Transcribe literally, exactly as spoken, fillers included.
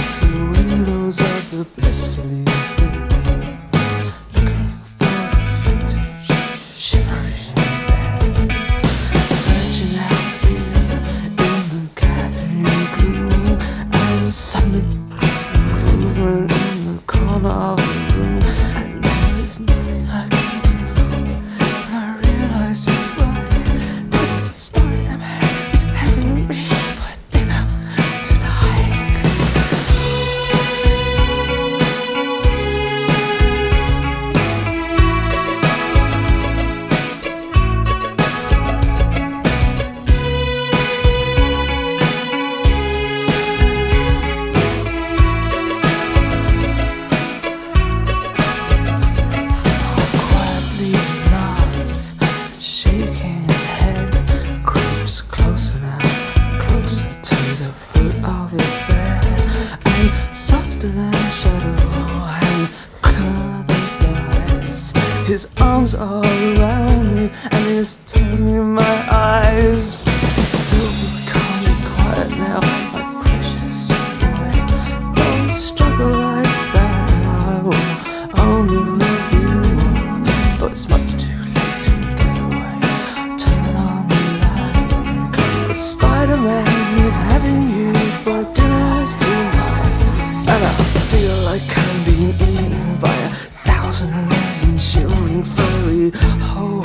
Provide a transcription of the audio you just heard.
past the windows of the blissfully looking for a vintage shivering bed, searching out fear in the gathering gloom, and suddenly movement in the corner of the room, and there is nothing I can do. And I realize before that Spider-Man is having me for dinner tonight. Quietly nods, shaking his head, creeps closer now, closer to the foot of the bed, and softer than a shadow and quicker than flies. His arms are around me and he's turning my eyes. Still be calm and quiet now, my precious boy. Don't struggle like that, I will only love you. But it's much too late to get away. Turn on the light. The Spider-Man is having you for dinner tonight. And I feel like I'm being eaten by a thousand million shivering furry holes.